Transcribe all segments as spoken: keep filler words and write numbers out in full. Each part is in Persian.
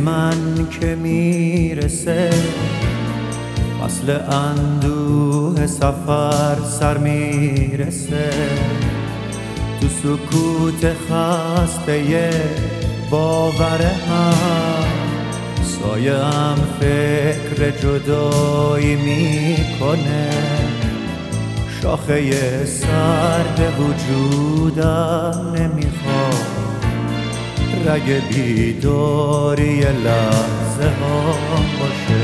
من که میرسه، فصل اندوه سفر سر میرسه. تو سکوت خسته باور هم، سایه هم فکر جدایی میکنه. شاخه سرد وجودم نمیخواد، رگ بیداری لحظه ها باشه.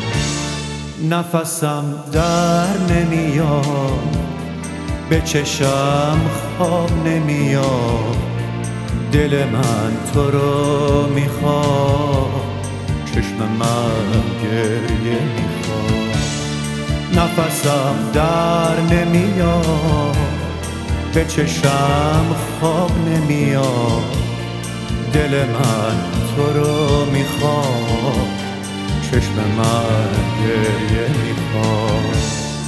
نفسم در نمیاد، به چشم خواب نمیاد. دل من تو رو میخواد، چشم من گریه میخواد. نفسم در نمیاد، به چشم خواب نمیاد. دل من تو رو میخواد، چشم من گریه میخواد.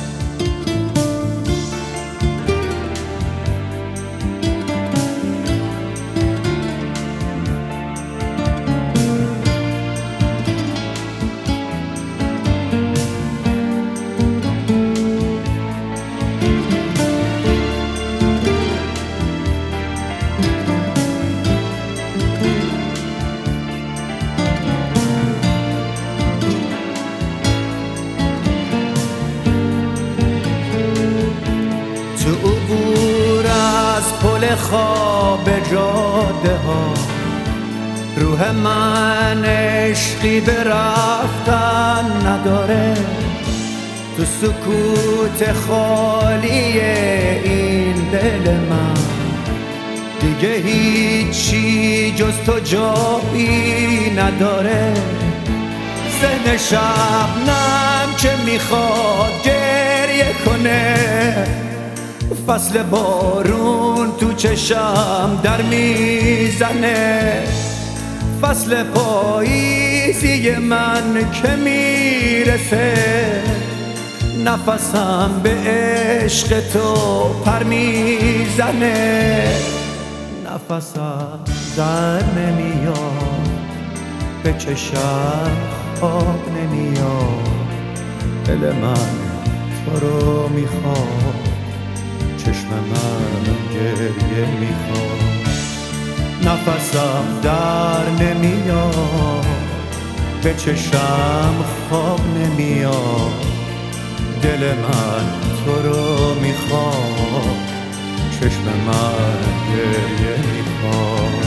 تو عبور از پل خواب جاده ها، روح من عشقی به رفتن نداره. تو سکوت خالی این دل من، دیگه هیچی جز تو جایی نداره. ذهن شبنم که میخواد گریه کنه، فصل بارون تو چشم در میزنه. فصل پاییزی من که میرسه، نفسم به عشق تو پر میزنه. نفسم در نمیاد، به چشم خواب نمیاد. دل من تو رو میخواد، چشم من گریه میخواد. نفسم در نمیاد، به چشم خواب نمیاد. دل من تو رو میخواد، چشم من گریه میخواد.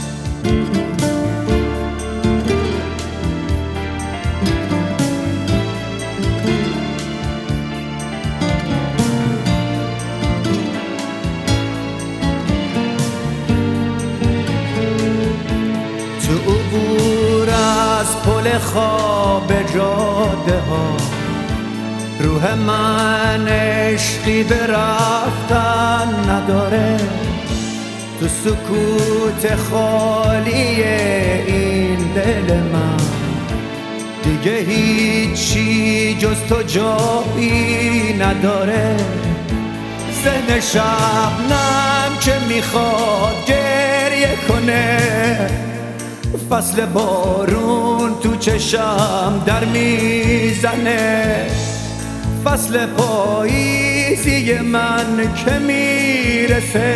تو عبور از پل خواب جاده ها، روح من عشقی به رفتن نداره. تو سکوت خالی این دل من، دیگه هیچی جز تو جایی نداره. ذهن شبنم که میخواد گریه کنه، فصل بارون تو چشم در میزنه. فصل پاییزی من که میرسه،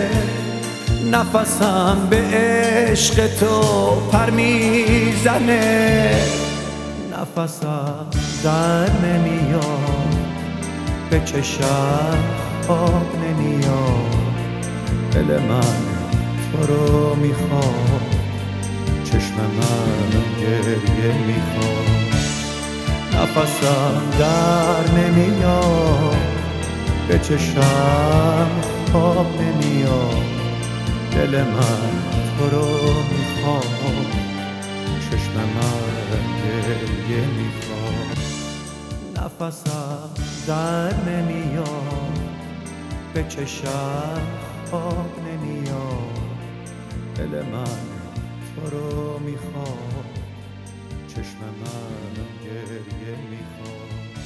نفسم به عشق تو پر میزنه. نفسم در نمیاد، به چشم خواب نمیاد. دل من تو رو میخواد، چشم من گریه میخواد. نفسم در نمیاد، به چشم خواب نمیاد. دل من تو رو میخواد، چشم من گریه میخواد. نفسم در نمیاد، به چشم خواب نمیاد. دل من تو رو میخواد، چشم من گریه میخواد.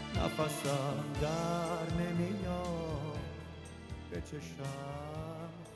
نفسم در نمیاد، به چشم